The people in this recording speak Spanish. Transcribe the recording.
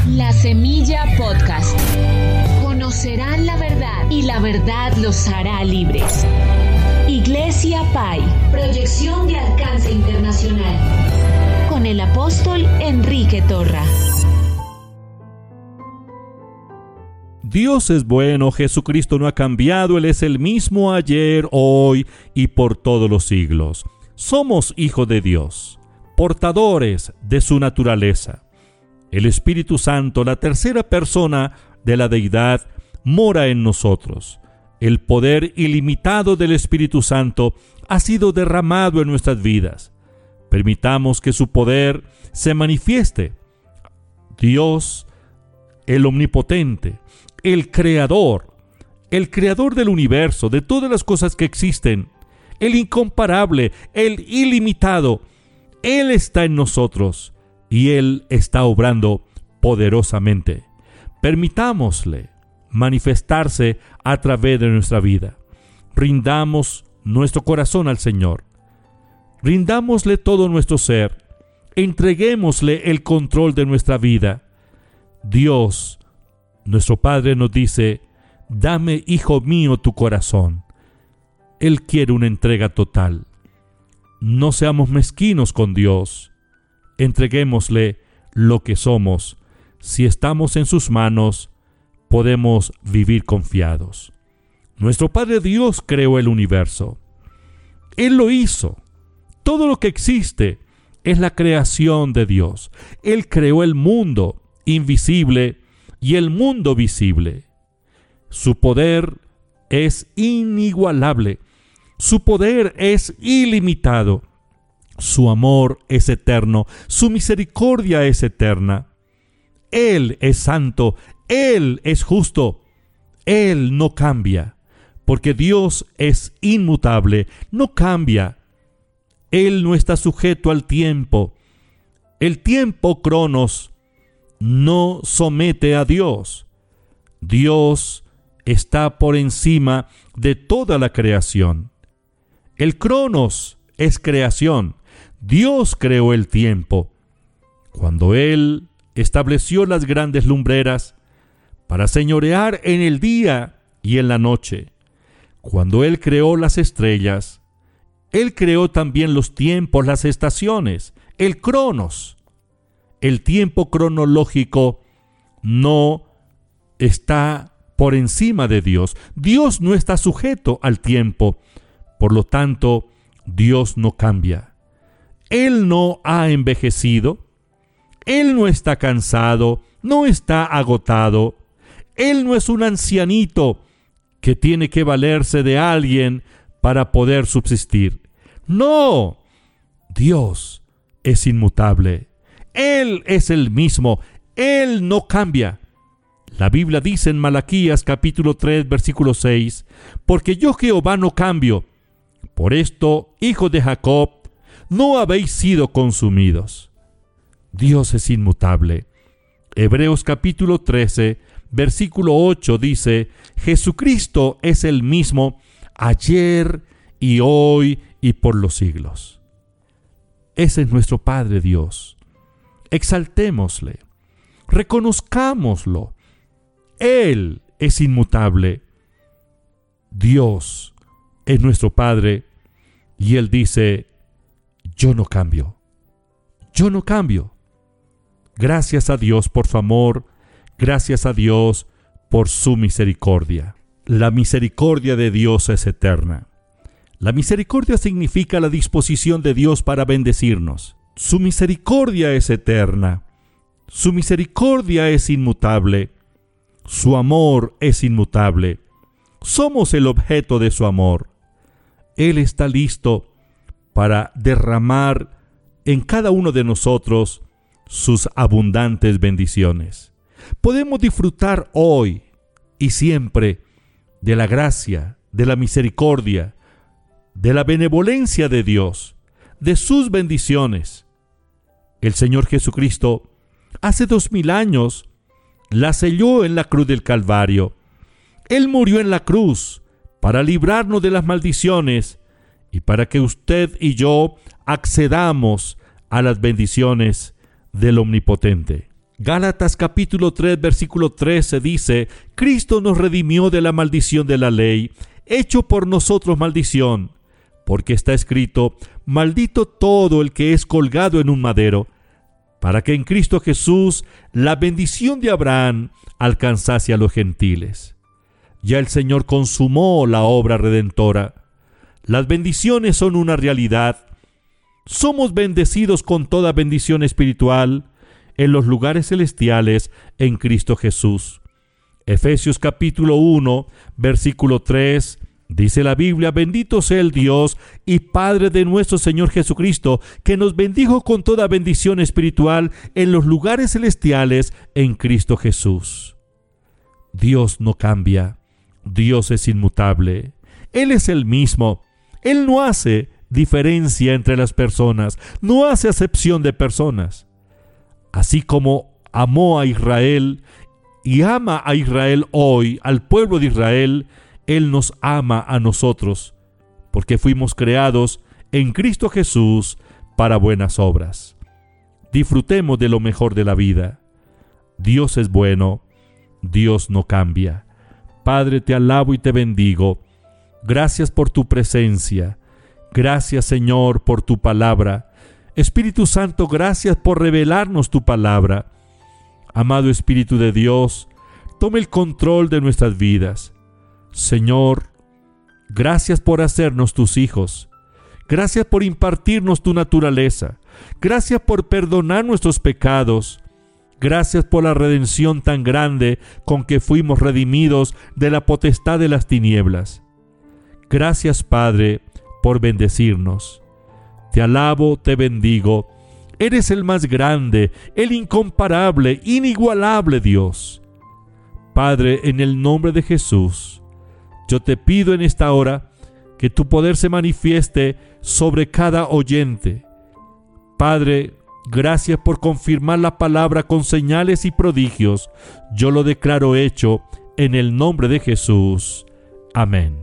La Semilla Podcast. Conocerán la verdad y la verdad los hará libres. Iglesia Pai. Proyección de alcance internacional. Con el apóstol Enrique Torra. Dios es bueno, Jesucristo no ha cambiado, Él es el mismo ayer, hoy y por todos los siglos. Somos hijos de Dios, portadores de su naturaleza. El Espíritu Santo, la tercera persona de la deidad, mora en nosotros. El poder ilimitado del Espíritu Santo ha sido derramado en nuestras vidas. Permitamos que su poder se manifieste. Dios, el omnipotente, el creador del universo, de todas las cosas que existen, el incomparable, el ilimitado, Él está en nosotros y Él está obrando poderosamente. Permitámosle manifestarse a través de nuestra vida. Rindamos nuestro corazón al Señor. Rindámosle todo nuestro ser. Entreguémosle el control de nuestra vida. Dios, nuestro Padre, nos dice: dame, hijo mío, tu corazón. Él quiere una entrega total. No seamos mezquinos con Dios. Entreguémosle lo que somos. Si estamos en sus manos, podemos vivir confiados. Nuestro Padre Dios creó el universo. Él lo hizo. Todo lo que existe es la creación de Dios. Él creó el mundo invisible y el mundo visible. Su poder es inigualable. Su poder es ilimitado. Su amor es eterno. Su misericordia es eterna. Él es santo. Él es justo. Él no cambia, porque Dios es inmutable. No cambia. Él no está sujeto al tiempo. El tiempo, Cronos, no somete a Dios. Dios está por encima de toda la creación. El Cronos es creación. Dios creó el tiempo. Cuando Él estableció las grandes lumbreras para señorear en el día y en la noche, cuando Él creó las estrellas, Él creó también los tiempos, las estaciones, el Cronos. El tiempo cronológico no está por encima de Dios. Dios no está sujeto al tiempo. Por lo tanto, Dios no cambia. Él no ha envejecido. Él no está cansado, no está agotado. Él no es un ancianito que tiene que valerse de alguien para poder subsistir. No, Dios es inmutable. Él es el mismo. Él no cambia. La Biblia dice en Malaquías capítulo 3, versículo 6, porque yo Jehová no cambio. Por esto, hijos de Jacob, no habéis sido consumidos. Dios es inmutable. Hebreos capítulo 13, versículo 8 dice: Jesucristo es el mismo ayer y hoy y por los siglos. Ese es nuestro Padre Dios. Exaltémosle, reconozcámoslo. Él es inmutable. Dios es nuestro Padre y Él dice: yo no cambio. Yo no cambio. Gracias a Dios por su amor, gracias a Dios por su misericordia. La misericordia de Dios es eterna. La misericordia significa la disposición de Dios para bendecirnos. Su misericordia es eterna. Su misericordia es inmutable. Su amor es inmutable. Somos el objeto de su amor. Él está listo para derramar en cada uno de nosotros sus abundantes bendiciones. Podemos disfrutar hoy y siempre de la gracia, de la misericordia, de la benevolencia de Dios, de sus bendiciones. El Señor Jesucristo hace 2000 años la selló en la cruz del Calvario. Él murió en la cruz para librarnos de las maldiciones y para que usted y yo accedamos a las bendiciones del Omnipotente. Gálatas capítulo 3, versículo 13 dice: Cristo nos redimió de la maldición de la ley, hecho por nosotros maldición, porque está escrito: maldito todo el que es colgado en un madero, para que en Cristo Jesús la bendición de Abraham alcanzase a los gentiles. Ya el Señor consumó la obra redentora. Las bendiciones son una realidad. Somos bendecidos con toda bendición espiritual en los lugares celestiales en Cristo Jesús. Efesios capítulo 1, versículo 3, dice la Biblia: bendito sea el Dios y Padre de nuestro Señor Jesucristo, que nos bendijo con toda bendición espiritual en los lugares celestiales en Cristo Jesús. Dios no cambia. Dios es inmutable. Él es el mismo. Él no hace diferencia entre las personas, no hace acepción de personas. Así como amó a Israel y ama a Israel hoy, al pueblo de Israel, Él nos ama a nosotros, porque fuimos creados en Cristo Jesús para buenas obras. Disfrutemos de lo mejor de la vida. Dios es bueno, Dios no cambia. Padre, te alabo y te bendigo. Gracias por tu presencia. Gracias, Señor, por tu palabra. Espíritu Santo, gracias por revelarnos tu palabra. Amado Espíritu de Dios, tome el control de nuestras vidas. Señor, gracias por hacernos tus hijos. Gracias por impartirnos tu naturaleza. Gracias por perdonar nuestros pecados. Gracias por la redención tan grande con que fuimos redimidos de la potestad de las tinieblas. Gracias, Padre, por bendecirnos. Te alabo, te bendigo. Eres el más grande, el incomparable, inigualable Dios. Padre, en el nombre de Jesús, yo te pido en esta hora que tu poder se manifieste sobre cada oyente. Padre, gracias por confirmar la palabra con señales y prodigios. Yo lo declaro hecho en el nombre de Jesús. Amén.